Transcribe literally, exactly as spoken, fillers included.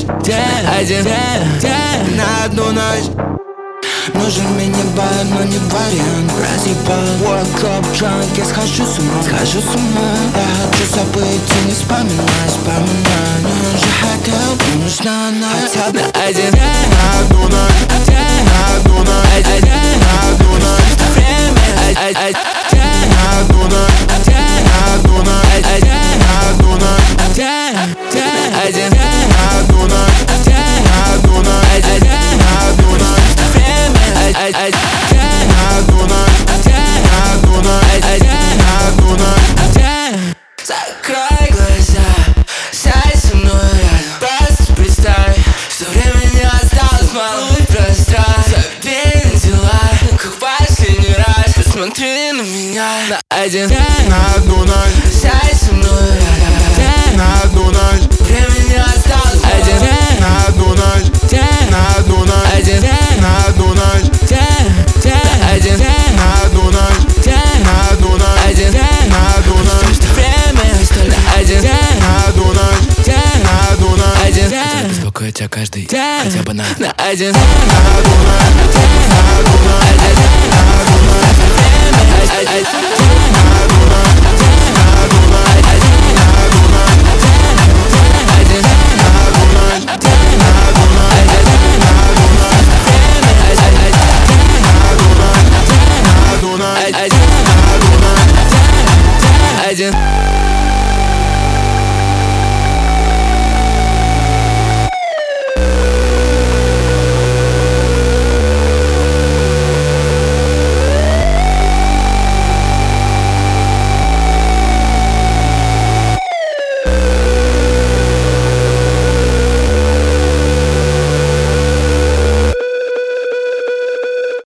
день, один день, день, на одну ночь. Нужен мини-бар, но не вариант. Разъебал World Club Drunk, я схожу с ума, схожу с ума. Я хочу забыть и не вспоминать, вспоминать. Но он же хотел, мне нужна она. Хотя бы на один день, на одну ночь, день, на одну ночь, день, на одну ночь. Время, день, на одну ночь, день, на одну ночь, день, на одну ночь, день, день, один день, на одну ночь, день, на одну ночь, день, на одну ночь. Время, день, на одну ночь, день, на одну ночь, день, на одну ночь, день. Закрой глаза, сядь со мной рядом. Просто представь, что времени осталось мало. Пространство, забей на дела, как в последний раз. Посмотри на меня на один день, на одну ночь. Сядь со мной рядом, день, на одну ночь. Времени осталось мало. Один день, на одну ночь, день, на одну ночь, один день, на одну ночь, день, день, один день, на одну ночь, день, на одну ночь, один день, на одну ночь. Время осталось один день, на одну ночь, день, на одну ночь, один день. Беспокоить тебя каждый день, хотя бы на на один день, на одну ночь, день, на одну ночь.